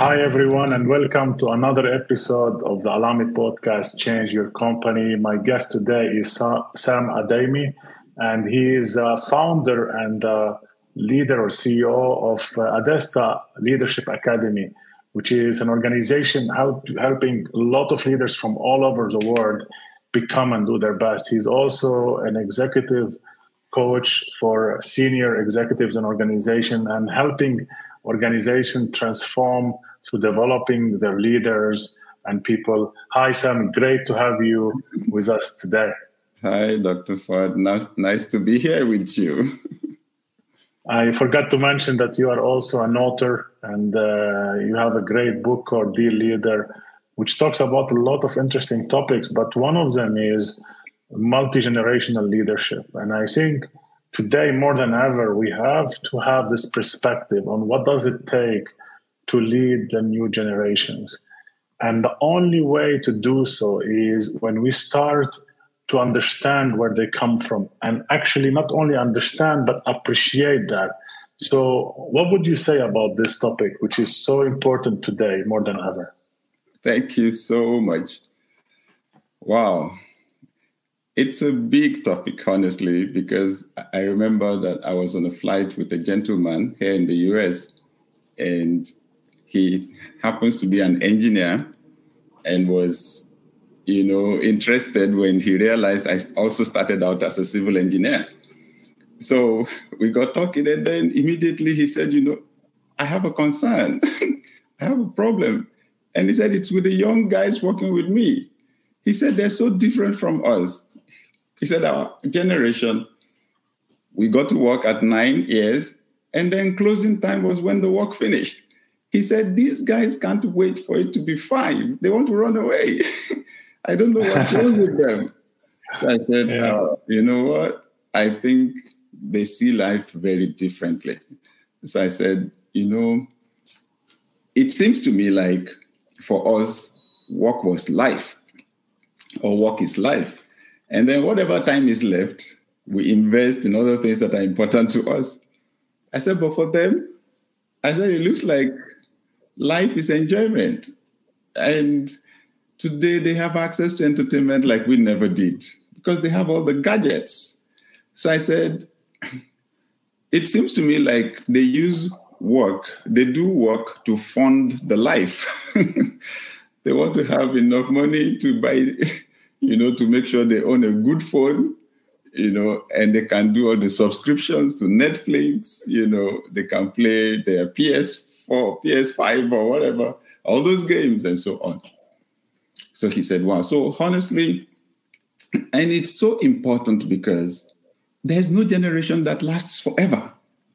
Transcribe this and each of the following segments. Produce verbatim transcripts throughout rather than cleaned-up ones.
Hi, everyone, and welcome to another episode of the Alami podcast, Change Your Company. My guest today is Sa- Sam Adeyemi, and he is a founder and uh leader or C E O of uh, Adesta Leadership Academy, which is an organization help, helping a lot of leaders from all over the world become and do their best. He's also an executive coach for senior executives in organization and helping organization transform through developing their leaders and people. Hi, Sam. Great to have you with us today. Hi, Doctor Ford. Nice, nice to be here with you. I forgot to mention that you are also an author, and uh, you have a great book called Dear Leader, which talks about a lot of interesting topics, but one of them is multi-generational leadership. And I think today more than ever, we have to have this perspective on what does it take to lead the new generations. And the only way to do so is when we start to understand where they come from and actually not only understand, but appreciate that. So what would you say about this topic, which is so important today more than ever? Thank you so much. Wow. It's a big topic, honestly, because I remember that I was on a flight with a gentleman here in the U S, and he happens to be an engineer and was, you know, interested when he realized I also started out as a civil engineer. So we got talking, and then immediately he said, you know, I have a concern. I have a problem. And he said, it's with the young guys working with me. He said, they're so different from us. He said, our generation, we got to work at nine years, and then closing time was when the work finished. He said, these guys can't wait for it to be five. They want to run away. I don't know what's wrong with them. So I said, yeah. uh, you know what? I think they see life very differently. So I said, you know, it seems to me like for us, work was life, or work is life. And then whatever time is left, we invest in other things that are important to us. I said, but for them, I said, it looks like life is enjoyment. And today they have access to entertainment like we never did because they have all the gadgets. So I said, it seems to me like they use work, they do work to fund the life. They want to have enough money to buy, you know, to make sure they own a good phone, you know, and they can do all the subscriptions to Netflix, you know, they can play their P S four, P S five or whatever, all those games and so on. So he said, wow. So honestly, and it's so important because there's no generation that lasts forever.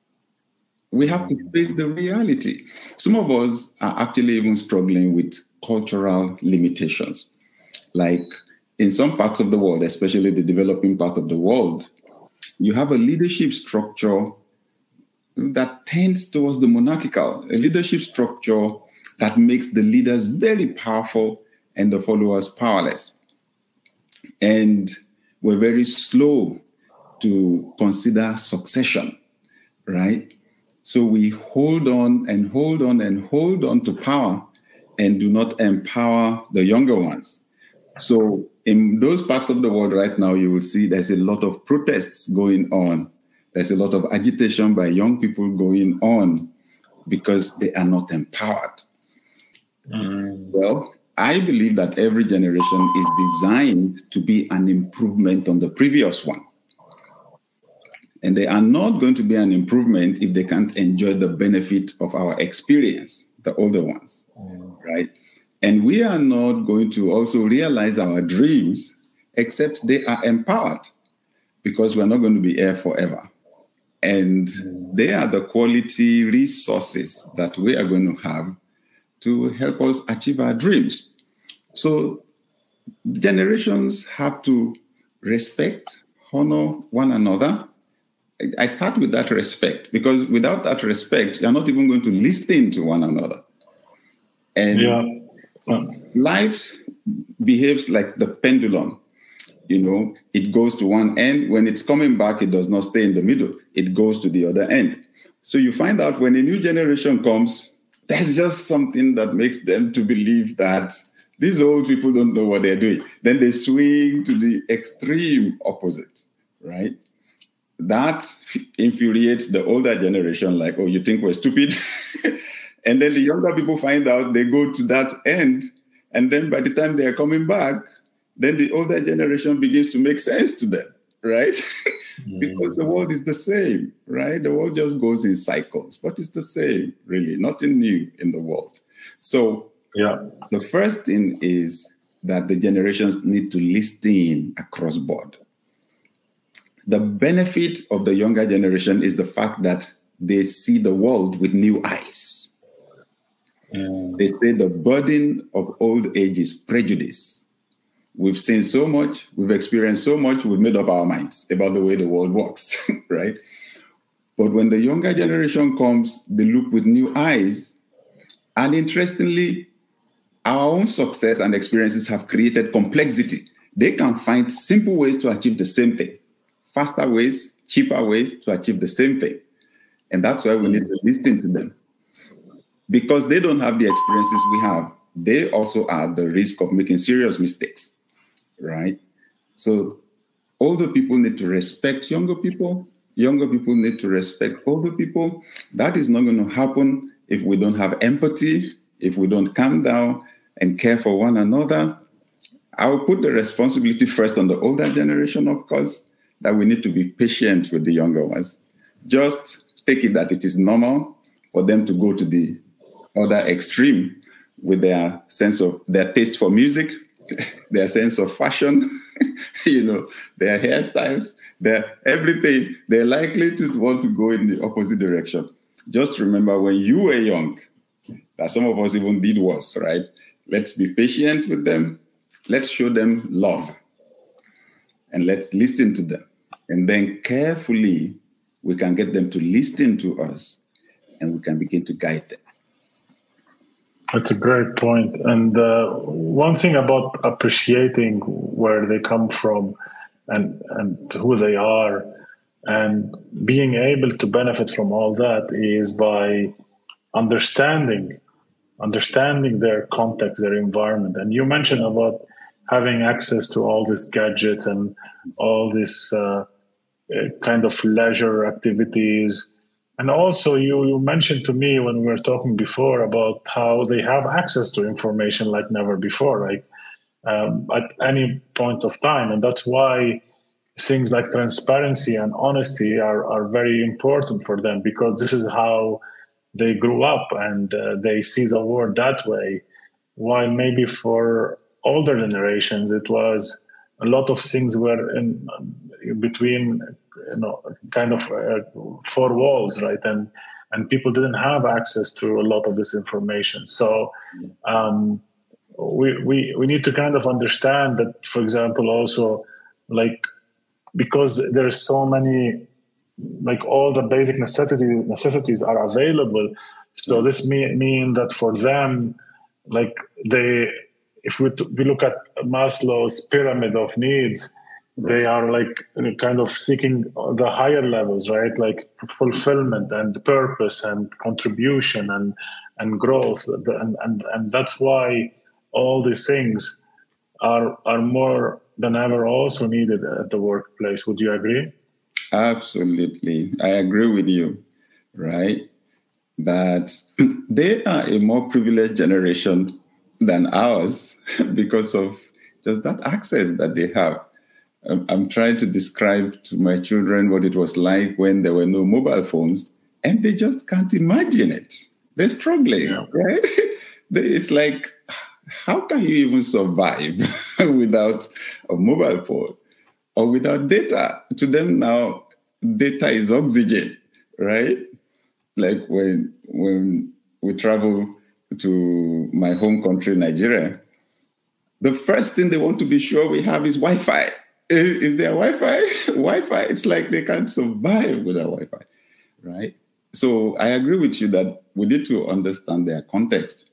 We have to face the reality. Some of us are actually even struggling with cultural limitations. Like in some parts of the world, especially the developing part of the world, you have a leadership structure that tends towards the monarchical, a leadership structure that makes the leaders very powerful and the followers powerless. And we're very slow to consider succession, right? So we hold on and hold on and hold on to power and do not empower the younger ones. So in those parts of the world right now, you will see there's a lot of protests going on. There's a lot of agitation by young people going on because they are not empowered. Mm. Well, I believe that every generation is designed to be an improvement on the previous one. And they are not going to be an improvement if they can't enjoy the benefit of our experience, the older ones, mm. right? And we are not going to also realize our dreams except they are empowered, because we're not going to be here forever. And mm. they are the quality resources that we are going to have to help us achieve our dreams. So generations have to respect, honor one another. I start with that respect, because without that respect, you're not even going to listen to one another. And yeah. life behaves like the pendulum. You know, it goes to one end. When it's coming back, it does not stay in the middle. It goes to the other end. So you find out when a new generation comes, there's just something that makes them to believe that these old people don't know what they're doing. Then they swing to the extreme opposite, right? That infuriates the older generation, like, oh, you think we're stupid? And then the younger people find out, they go to that end. And then by the time they are coming back, then the older generation begins to make sense to them, right? Mm. Because the world is the same, right? The world just goes in cycles, but it's the same, really. Nothing new in the world. So yeah, the first thing is that the generations need to listen across board. The benefit of the younger generation is the fact that they see the world with new eyes. Mm. They say the burden of old age is prejudice. We've seen so much, we've experienced so much, we've made up our minds about the way the world works, right? But when the younger generation comes, they look with new eyes. And interestingly, our own success and experiences have created complexity. They can find simple ways to achieve the same thing, faster ways, cheaper ways to achieve the same thing. And that's why we need to listen to them. Because they don't have the experiences we have, they also are at the risk of making serious mistakes, right? So older people need to respect younger people. Younger people need to respect older people. That is not going to happen if we don't have empathy, if we don't calm down and care for one another. I will put the responsibility first on the older generation, of course, that we need to be patient with the younger ones. Just take it that it is normal for them to go to the other extreme with their sense of, their taste for music, their sense of fashion, you know, their hairstyles, their everything. They're likely to want to go in the opposite direction. Just remember when you were young, that some of us even did worse, right? Let's be patient with them. Let's show them love. And let's listen to them. And then carefully, we can get them to listen to us and we can begin to guide them. That's a great point. And uh, one thing about appreciating where they come from and, and who they are and being able to benefit from all that is by understanding, understanding their context, their environment. And you mentioned about having access to all these gadgets and all these uh, kind of leisure activities. And also, you, you mentioned to me when we were talking before about how they have access to information like never before, like um, at any point of time. And that's why things like transparency and honesty are, are very important for them, because this is how they grew up and uh, they see the world that way. While maybe for older generations, it was a lot of things were in, in between, you know, kind of uh, four walls, right? And and people didn't have access to a lot of this information. So um, we we we need to kind of understand that, for example, also like because there's so many, like all the basic necessity, necessities are available. So this mean mean that for them, like they, if we we look at Maslow's pyramid of needs, they are like kind of seeking the higher levels, right? Like fulfillment and purpose and contribution and and growth, and and and that's why all these things are are more than ever also needed at the workplace. Would you agree? Absolutely, I agree with you, right? That they are a more privileged generation than ours because of just that access that they have. I'm trying to describe to my children what it was like when there were no mobile phones, and they just can't imagine it. They're struggling, yeah. Right? It's like, how can you even survive without a mobile phone or without data? To them now, data is oxygen, right? Like when when we travel to my home country, Nigeria, the first thing they want to be sure we have is Wi-Fi. Is there Wi-Fi? Wi-Fi, it's like they can't survive without Wi-Fi, right? So I agree with you that we need to understand their context.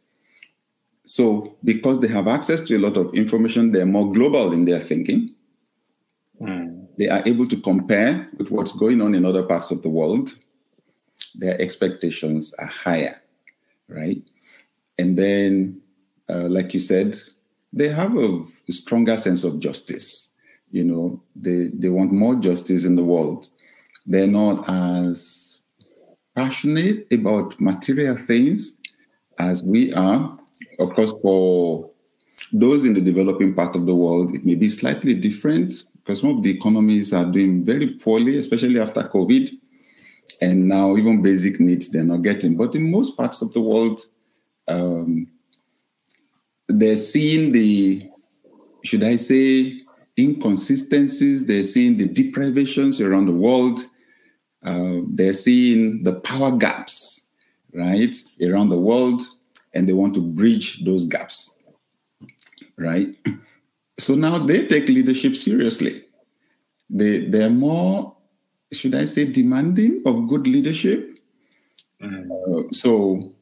So because they have access to a lot of information, they're more global in their thinking. Mm. They are able to compare with what's going on in other parts of the world. Their expectations are higher. right? And then, uh, like you said, they have a stronger sense of justice. You know, they, they want more justice in the world. They're not as passionate about material things as we are. Of course, for those in the developing part of the world, it may be slightly different because some of the economies are doing very poorly, especially after COVID. And now even basic needs they're not getting. But in most parts of the world, um, they're seeing the, should I say, inconsistencies. They're seeing the deprivations around the world. Uh, they're seeing the power gaps, right, around the world, and they want to bridge those gaps, right? So now they take leadership seriously. They, they're more, should I say, demanding of good leadership. Mm. Uh, so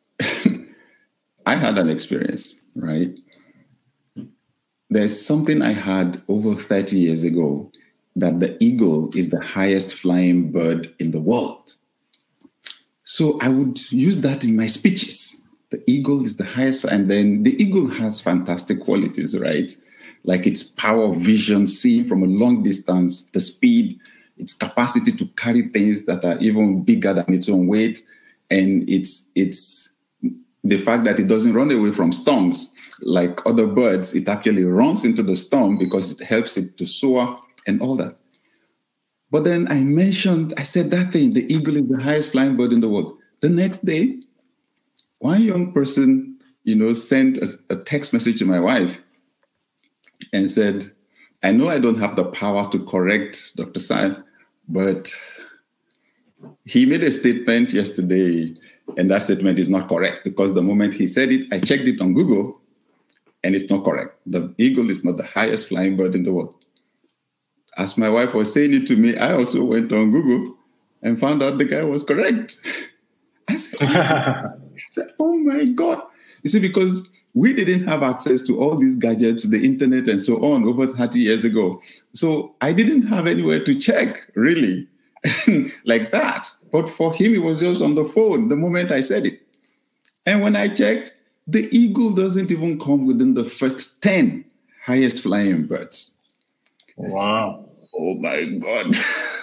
I had an experience, right? There's something I had over thirty years ago, that the eagle is the highest flying bird in the world. So I would use that in my speeches. The eagle is the highest, and then the eagle has fantastic qualities, right? Like its power of vision, seeing from a long distance, the speed, its capacity to carry things that are even bigger than its own weight, and it's it's the fact that it doesn't run away from storms. Like other birds, it actually runs into the storm because it helps it to soar and all that. But then I mentioned, I said that thing, the eagle is the highest flying bird in the world. The next day, one young person, you know, sent a, a text message to my wife and said, I know I don't have the power to correct Doctor Sam, but he made a statement yesterday, and that statement is not correct because the moment he said it, I checked it on Google, and it's not correct. The eagle is not the highest flying bird in the world. As my wife was saying it to me, I also went on Google and found out the guy was correct. I said, I said, oh my God. You see, because we didn't have access to all these gadgets, the internet and so on over thirty years ago. So I didn't have anywhere to check, really, like that. But for him, it was just on the phone the moment I said it. And when I checked, the eagle doesn't even come within the first ten highest flying birds. Wow. Oh my God.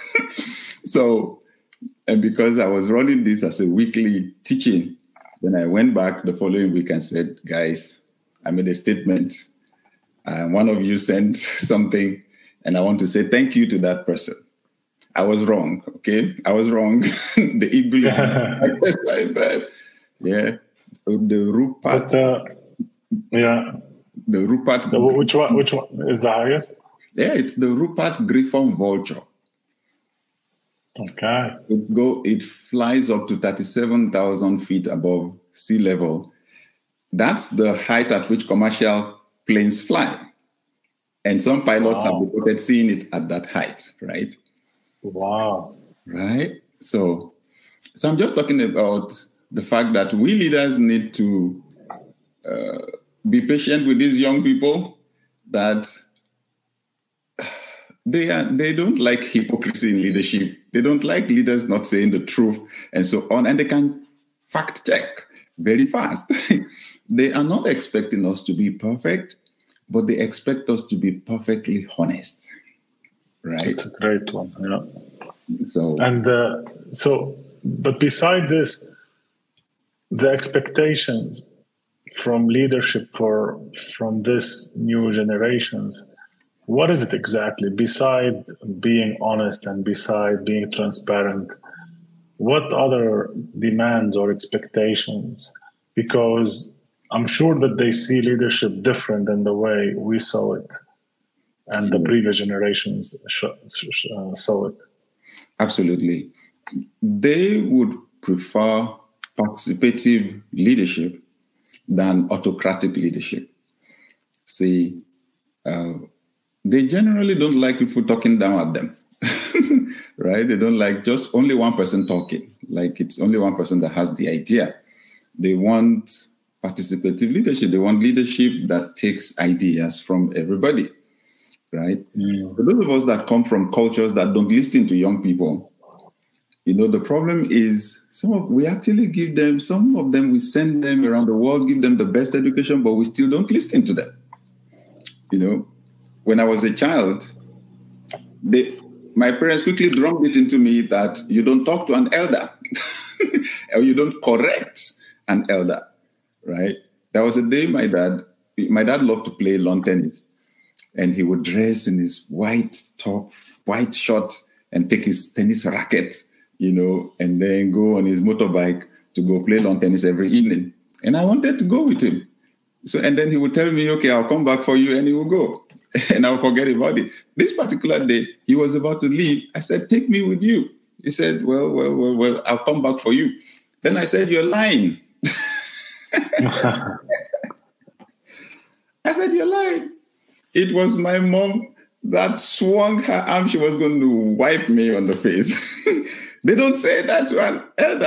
So, and because I was running this as a weekly teaching, then I went back the following week and said, guys, I made a statement. Uh, one of you sent something, and I want to say thank you to that person. I was wrong, okay? I was wrong. The eagle is my bird. Yeah. The Rupert. But, uh, yeah. The Rupert. The, which one? Which one is the highest? Yeah, it's the Rupert Griffon vulture. Okay. It go. It flies up to thirty-seven thousand feet above sea level. That's the height at which commercial planes fly, and some pilots wow. have reported seeing it at that height. Right. Wow. Right. So, so I'm just talking about the fact that we leaders need to uh, be patient with these young people, that they are, they don't like hypocrisy in leadership. They don't like leaders not saying the truth and so on. And they can fact check very fast. They are not expecting us to be perfect, but they expect us to be perfectly honest. Right? That's a great one. Yeah. So, and uh, so, but beside this, the expectations from leadership for from this new generations, what is it exactly? Beside being honest and beside being transparent, what other demands or expectations? Because I'm sure that they see leadership different than the way we saw it and the previous generations saw it. Absolutely. They would prefer participative leadership than autocratic leadership. See, uh, they generally don't like people talking down at them, right? They don't like just only one person talking, like it's only one person that has the idea. They want participative leadership. They want leadership that takes ideas from everybody, right? Mm. For those of us that come from cultures that don't listen to young people, You know, the problem is some of we actually give them, some of them we send them around the world, give them the best education, but we still don't listen to them. You know, when I was a child, they, my parents quickly drummed it into me that you don't talk to an elder or you don't correct an elder, right? There was a day my dad, my dad loved to play lawn tennis, and he would dress in his white top, white short, and take his tennis racket, you know, and then go on his motorbike to go play lawn tennis every evening. And I wanted to go with him. So, and then he would tell me, okay, I'll come back for you, and he will go. And I'll forget about it. This particular day, he was about to leave. I said, take me with you. He said, well, well, well, well, I'll come back for you. Then I said, you're lying. I said, you're lying. It was my mom that swung her arm. She was going to wipe me on the face. They don't say that to an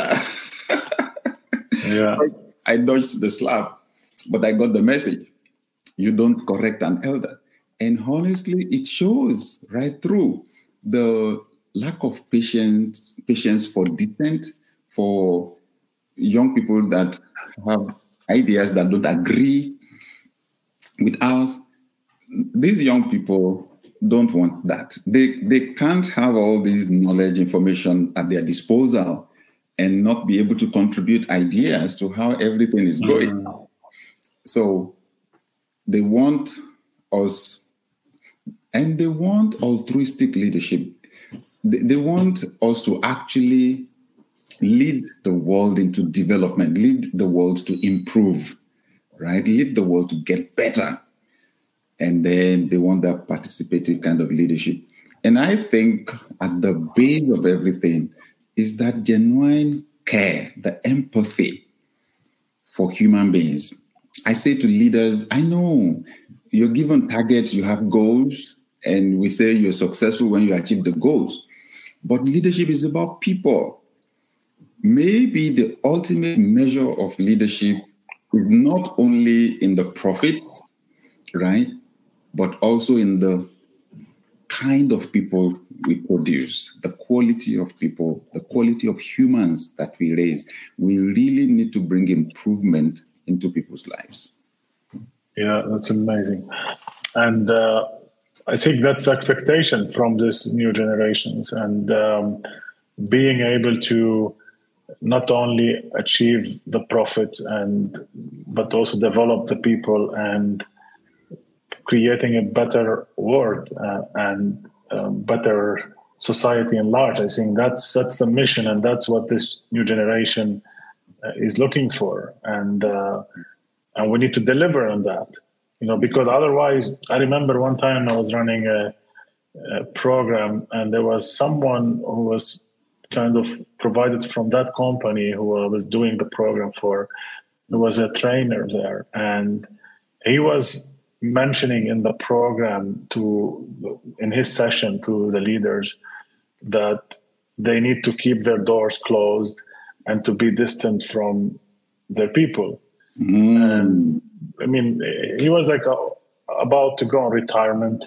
elder. Yeah. I dodged the slap, but I got the message. You don't correct an elder. And honestly, it shows right through the lack of patience, patience for dissent, for young people that have ideas that don't agree with ours. These young people don't want that. They they can't have all this knowledge, information at their disposal and not be able to contribute ideas to how everything is going. Mm. So they want us, and they want altruistic leadership. They, they want us to actually lead the world into development, lead the world to improve, right? Lead the world to get better. And then they want that participative kind of leadership. And I think at the base of everything is that genuine care, the empathy for human beings. I say to leaders, I know you're given targets, you have goals, and we say you're successful when you achieve the goals. But leadership is about people. Maybe the ultimate measure of leadership is not only in the profits, right? But also in the kind of people we produce, the quality of people, the quality of humans that we raise. We really need to bring improvement into people's lives. Yeah, that's amazing. And uh, I think that's expectation from these new generations, and um, being able to not only achieve the profits and but also develop the people and creating a better world uh, and uh, better society in large. I think that's that's the mission, and that's what this new generation uh, is looking for, and uh, and we need to deliver on that. You know, because otherwise, I remember one time I was running a, a program, and there was someone who was kind of provided from that company who I was doing the program for. There was a trainer there, and he was mentioning in the program to in his session to the leaders that they need to keep their doors closed and to be distant from their people. Mm. And I mean, he was like uh, about to go on retirement,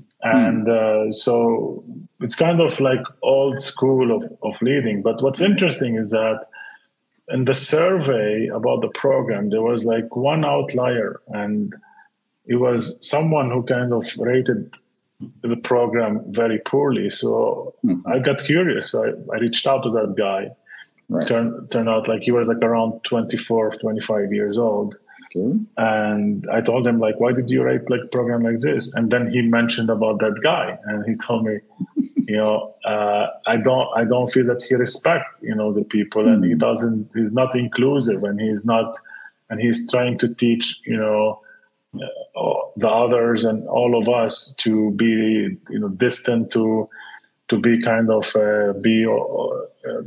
and uh, so it's kind of like old school of, of leading. But what's interesting is that in the survey about the program, there was like one outlier, and it was someone who kind of rated the program very poorly. So mm-hmm. I got curious. So I, I reached out to that guy. Right. Turn, turned out like he was like around twenty-four, twenty-five years old. Okay. And I told him, like, why did you rate like a program like this? And then he mentioned about that guy. And he told me, you know, uh, I don't I don't feel that he respects, you know, the people. Mm-hmm. And he doesn't, he's not inclusive, and he's not, and he's trying to teach, you know, uh, the others and all of us to be, you know, distant, to to be kind of uh, be uh,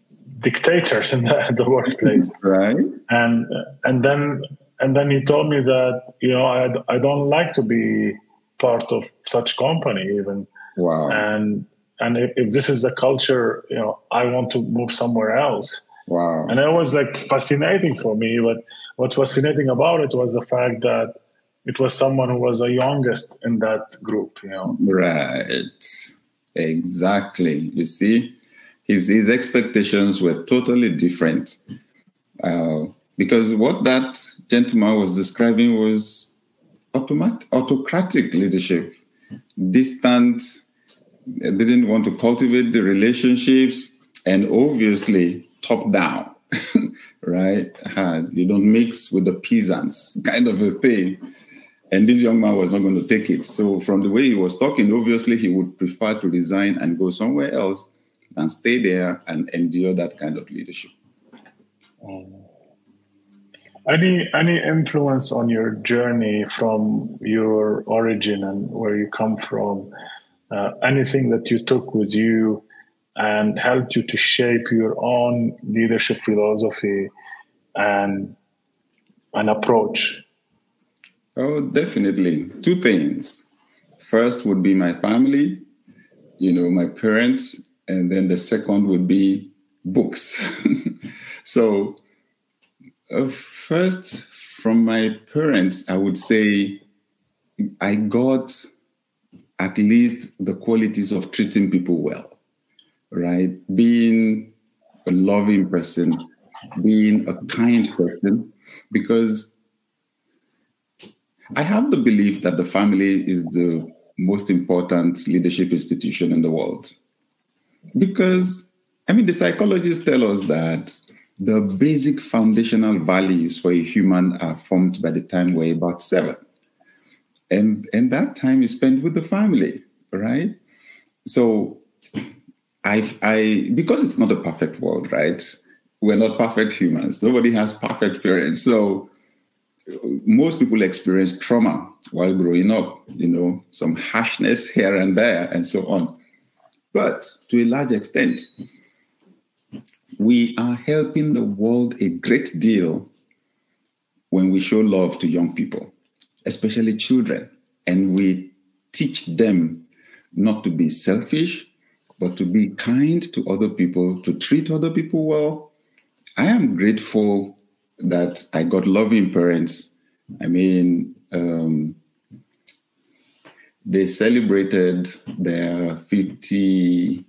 dictators in the, the workplace, right? And and then and then he told me that, you know, I I don't like to be part of such company even. Wow. And and if, if this is the culture, you know, I want to move somewhere else. Wow. And it was like fascinating for me. But what was fascinating about it was the fact that it was someone who was the youngest in that group, you know. Right. Exactly. You see, his, his expectations were totally different. Uh, because what that gentleman was describing was automat- autocratic leadership, distant, didn't want to cultivate the relationships, and obviously top down, right? Uh, you don't mix with the peasants, kind of a thing. And this young man was not going to take it. So from the way he was talking, obviously he would prefer to resign and go somewhere else than stay there and endure that kind of leadership. Um, any any influence on your journey from your origin and where you come from? Uh, anything that you took with you and helped you to shape your own leadership philosophy and an approach? Oh, definitely. Two things. First would be my family, you know, my parents, and then the second would be books. So uh, first, from my parents, I would say I got at least the qualities of treating people well, right? Being a loving person, being a kind person, because I have the belief that the family is the most important leadership institution in the world. Because, I mean, the psychologists tell us that the basic foundational values for a human are formed by the time we're about seven. And, and that time is spent with the family, right? So I, I, because it's not a perfect world, right? We're not perfect humans. Nobody has perfect parents. So most people experience trauma while growing up, you know, some harshness here and there and so on. But to a large extent, we are helping the world a great deal when we show love to young people, especially children, and we teach them not to be selfish, but to be kind to other people, to treat other people well. I am grateful that I got loving parents. I mean, um, they celebrated their fifty-seventh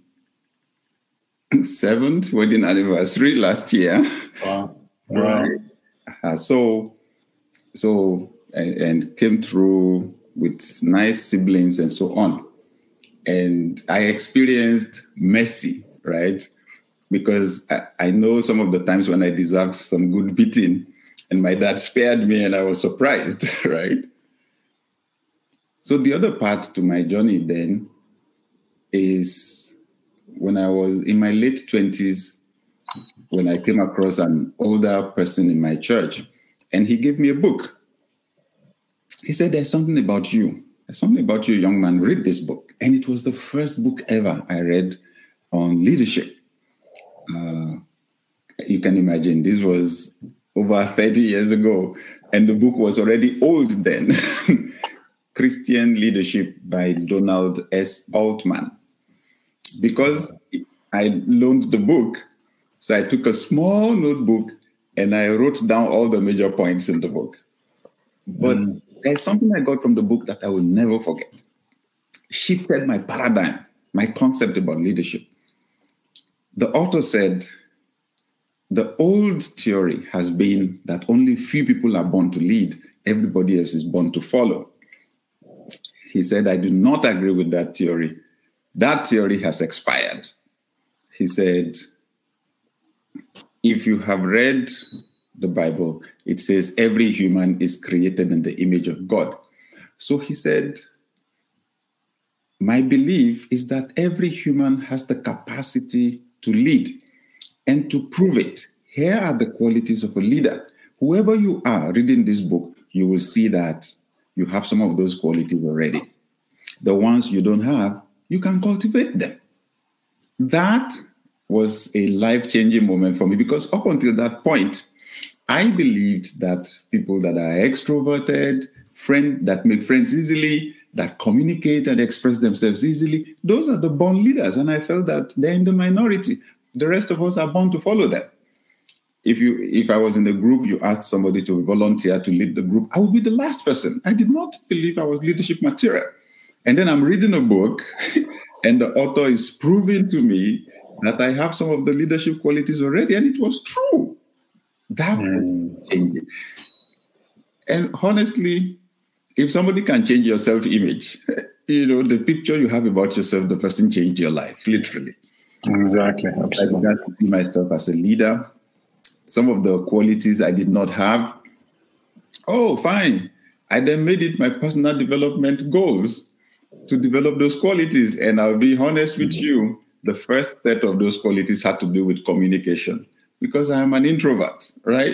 wedding anniversary last year. Wow. Right. Uh, so, so and, and came through with nice siblings and so on. And I experienced mercy, right? Because I, I know some of the times when I deserved some good beating, and my dad spared me and I was surprised, right? So the other part to my journey then is when I was in my late twenties, when I came across an older person in my church, and he gave me a book. He said, there's something about you. There's something about you, young man. Read this book. And it was the first book ever I read on leadership. Uh, you can imagine this was over thirty years ago, and the book was already old then. Christian Leadership by Donald S. Altman. Because I loaned the book, so I took a small notebook and I wrote down all the major points in the book. But mm. there's something I got from the book that I will never forget. Shifted my paradigm, my concept about leadership. The author said, the old theory has been that only few people are born to lead, everybody else is born to follow. He said, I do not agree with that theory. That theory has expired. He said, if you have read the Bible, it says every human is created in the image of God. So he said, my belief is that every human has the capacity to lead and to prove it. Here are the qualities of a leader. Whoever you are reading this book, you will see that you have some of those qualities already. The ones you don't have, you can cultivate them. That was a life-changing moment for me because up until that point, I believed that people that are extroverted, friend that make friends easily, that communicate and express themselves easily, those are the born leaders. And I felt that they're in the minority. The rest of us are born to follow them. If you, if I was in a group, you asked somebody to volunteer to lead the group, I would be the last person. I did not believe I was leadership material. And then I'm reading a book, and the author is proving to me that I have some of the leadership qualities already, and it was true. That Mm. was changing. And honestly, if somebody can change your self-image, you know, the picture you have about yourself, the person changed your life, literally. Exactly, I absolutely. began to see myself as a leader. Some of the qualities I did not have. Oh, fine. I then made it my personal development goals to develop those qualities. And I'll be honest with you, the first set of those qualities had to do with communication because I am an introvert, right?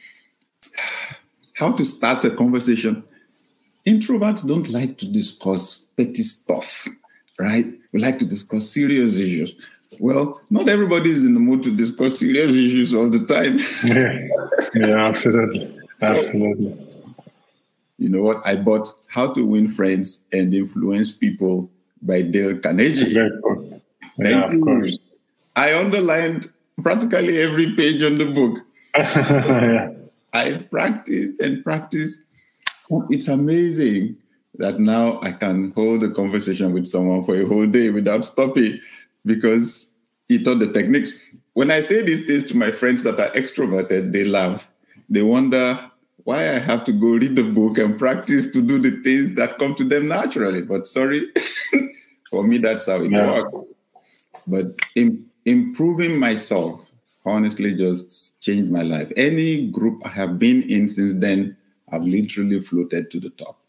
How to start a conversation. Introverts don't like to discuss petty stuff, right? We like to discuss serious issues. Well, not everybody is in the mood to discuss serious issues all the time. Yeah, yeah, absolutely. So, absolutely. You know what? I bought How to Win Friends and Influence People by Dale Carnegie. It's a great book. Thank Yeah, of you. course. I underlined practically every page on the book. Yeah. I practiced and practiced. It's amazing that now I can hold a conversation with someone for a whole day without stopping because he taught the techniques. When I say these things to my friends that are extroverted, they laugh. They wonder why I have to go read the book and practice to do the things that come to them naturally. But sorry, for me, that's how it Yeah. works. But in, improving myself, honestly, just changed my life. Any group I have been in since then, I've literally floated to the top.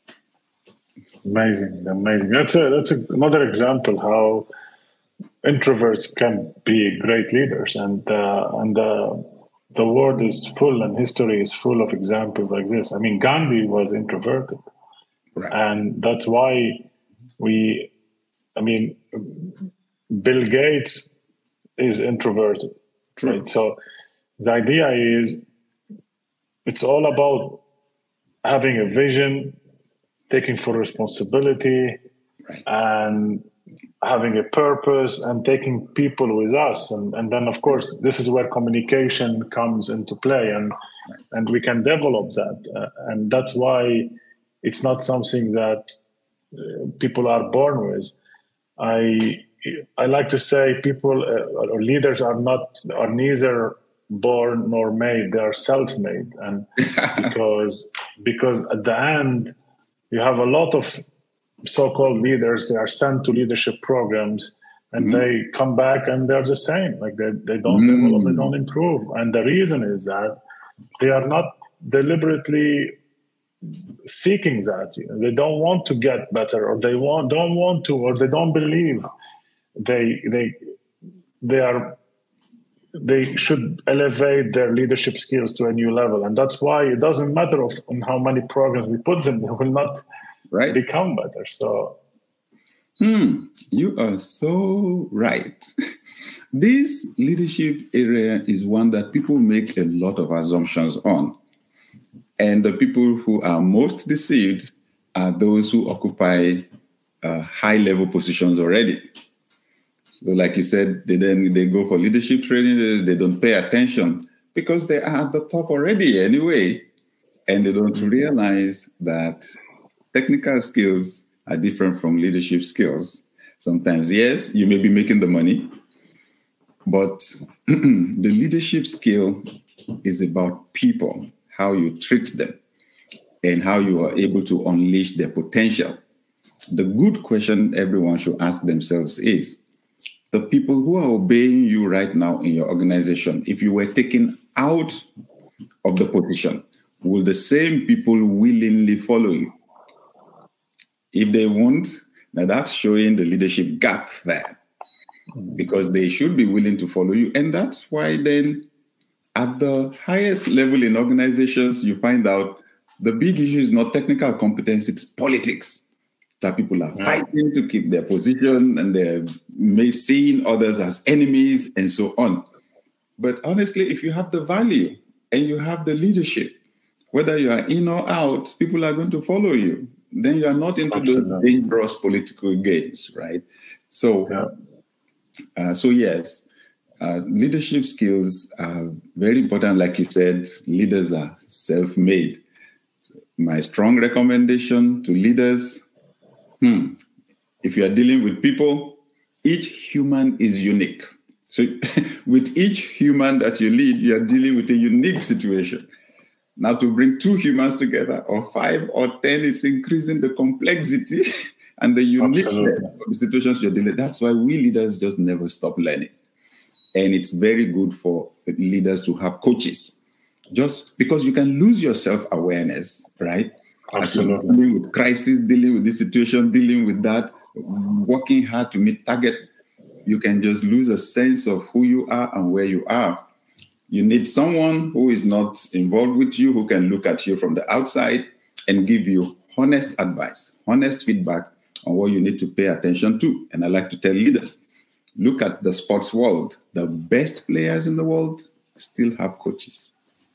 Amazing, amazing. That's a, that's a, another example how introverts can be great leaders, and uh, and uh, the world is full, and history is full of examples like this. I mean, Gandhi was introverted, Right. and that's why we. I mean, Bill Gates is introverted, True. right? So the idea is, it's all about having a vision, taking full responsibility, Right. and having a purpose, and taking people with us. And, and then, of course, this is where communication comes into play, and Right. and we can develop that. Uh, and that's why it's not something that uh, people are born with. I I like to say people uh, or leaders are not are neither born nor made; they are self-made, and because because at the end you have a lot of so-called leaders. They are sent to leadership programs, and Mhm. they come back and they're the same. Like they they don't Mm. develop, they don't improve, and the reason is that they are not deliberately seeking that. You know, they don't want to get better, or they want don't want to, or they don't believe they they they are they should elevate their leadership skills to a new level. And that's why it doesn't matter of, on how many programs we put them, they will not Right. become better. So Hmm. You are so right. This leadership area is one that people make a lot of assumptions on. And the people who are most deceived are those who occupy uh, high-level positions already. So like you said, they then they go for leadership training, they, they don't pay attention because they are at the top already anyway. And they don't realize that technical skills are different from leadership skills. Sometimes, yes, you may be making the money, but the leadership skill is about people, how you treat them, and how you are able to unleash their potential. The good question everyone should ask themselves is, the people who are obeying you right now in your organization, if you were taken out of the position, will the same people willingly follow you? If they won't, now that's showing the leadership gap there, because they should be willing to follow you. And that's why then at the highest level in organizations, you find out the big issue is not technical competence, it's politics. That people are fighting to keep their position, and they're seeing others as enemies and so on. But honestly, if you have the value and you have the leadership, whether you are in or out, people are going to follow you. Then you are not into Absolutely. those dangerous political games, right? So, yeah. uh, so yes, uh, leadership skills are very important. Like you said, leaders are self-made. My strong recommendation to leaders, hmm, if you are dealing with people, each human is unique. So with each human that you lead, you are dealing with a unique situation. Now to bring two humans together, or five or ten, it's increasing the complexity and the uniqueness Absolutely. Of the situations you're dealing with. That's why we leaders just never stop learning. And it's very good for leaders to have coaches, just because you can lose your self-awareness, right? Absolutely. Dealing with crisis, dealing with this situation, dealing with that, working hard to meet target. You can just lose a sense of who you are and where you are. You need someone who is not involved with you, who can look at you from the outside and give you honest advice, honest feedback on what you need to pay attention to. And I like to tell leaders, look at the sports world. The best players in the world still have coaches.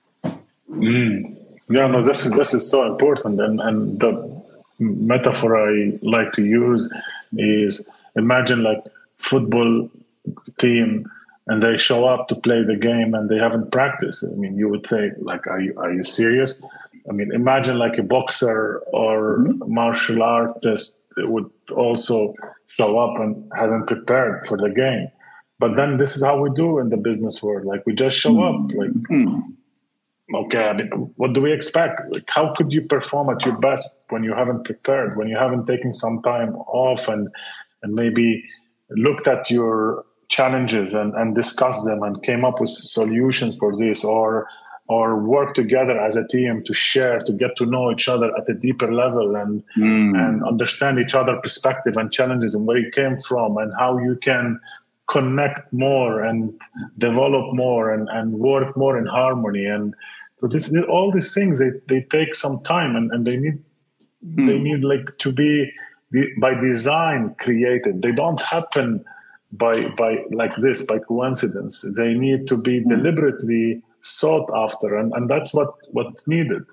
Mm. Yeah, no, this is this is so important. And, and the metaphor I like to use is, imagine like football team, and they show up to play the game and they haven't practiced. I mean, you would say, like, are you are you serious? I mean, imagine like a boxer or mm-hmm. martial artist would also show up and hasn't prepared for the game. But then this is how we do in the business world. Like, we just show mm-hmm. up. Like, mm-hmm. okay, I mean, what do we expect? Like, how could you perform at your best when you haven't prepared, when you haven't taken some time off and and maybe looked at your challenges and, and discussed them and came up with solutions for this, or or work together as a team to share, to get to know each other at a deeper level and mm. and understand each other's perspective and challenges and where you came from and how you can connect more and develop more and, and work more in harmony. And so this, all these things, they, they take some time and, and they need mm. they need like to be the, by design created. They don't happen by by like this, by coincidence. They need to be deliberately sought after, and, and that's what, what's needed.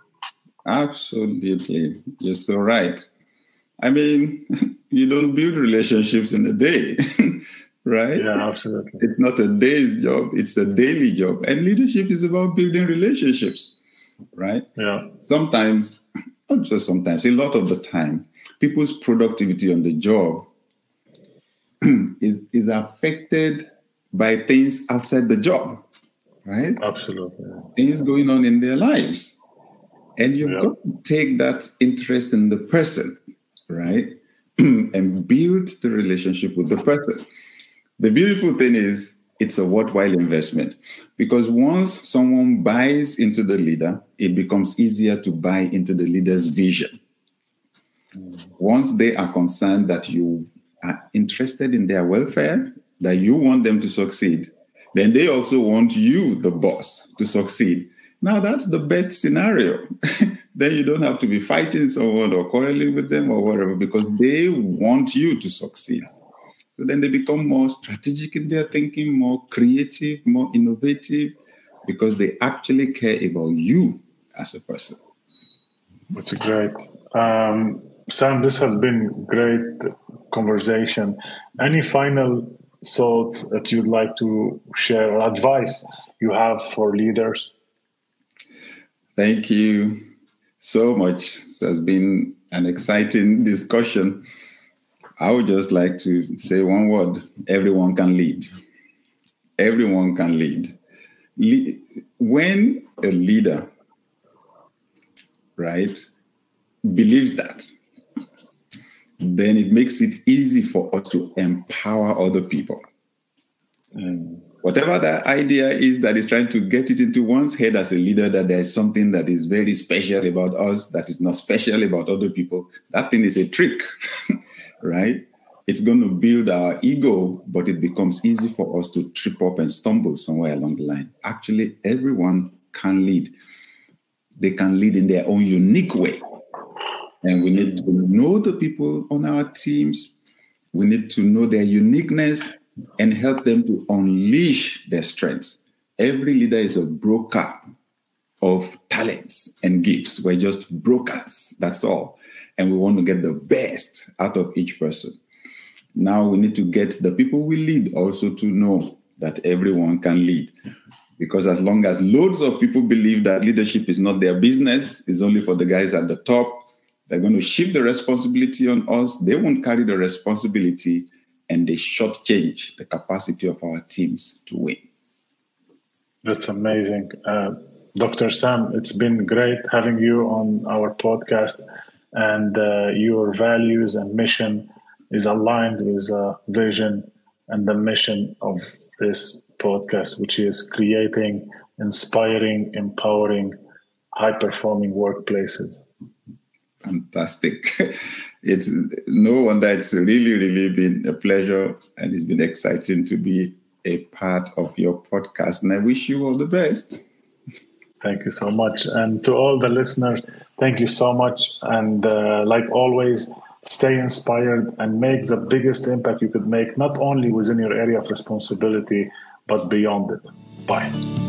Absolutely. You're so right. I mean, you don't build relationships in a day, right? Yeah, absolutely. It's not a day's job, it's a daily job. And leadership is about building relationships, right? Yeah. Sometimes, not just sometimes, a lot of the time, people's productivity on the job is, is affected by things outside the job, right? Absolutely. Things going on in their lives. And you've yeah. got to take that interest in the person, right? And build the relationship with the person. The beautiful thing is, it's a worthwhile investment, because once someone buys into the leader, it becomes easier to buy into the leader's vision. Mm. Once they are concerned that you are interested in their welfare, that you want them to succeed, then they also want you, the boss, to succeed. Now, that's the best scenario. Then you don't have to be fighting someone or quarreling with them or whatever, because they want you to succeed. So then they become more strategic in their thinking, more creative, more innovative, because they actually care about you as a person. That's great. Um, Sam, this has been great conversation. Any final thoughts that you'd like to share, or advice you have for leaders? Thank you so much. It has been an exciting discussion. I would just like to say one word: everyone can lead. Everyone can lead. Le- when a leader, right, believes that, then it makes it easy for us to empower other people. Mm. Whatever that idea is that is trying to get it into one's head as a leader, that there's something that is very special about us that is not special about other people, that thing is a trick, right? It's going to build our ego, but it becomes easy for us to trip up and stumble somewhere along the line. Actually, everyone can lead. They can lead in their own unique way. And we need to know the people on our teams. We need to know their uniqueness and help them to unleash their strengths. Every leader is a broker of talents and gifts. We're just brokers, that's all. And we want to get the best out of each person. Now we need to get the people we lead also to know that everyone can lead. Because as long as loads of people believe that leadership is not their business, it's only for the guys at the top, they're going to shift the responsibility on us. They won't carry the responsibility, and they shortchange the capacity of our teams to win. That's amazing. Uh, Doctor Sam, it's been great having you on our podcast, and uh, your values and mission is aligned with the vision and the mission of this podcast, which is creating, inspiring, empowering, high-performing workplaces. Fantastic. It's no wonder it's really, really been a pleasure, and it's been exciting to be a part of your podcast. And I wish you all the best. Thank you so much. And to all the listeners, thank you so much. And uh, like always, stay inspired and make the biggest impact you could make, not only within your area of responsibility, but beyond it. Bye.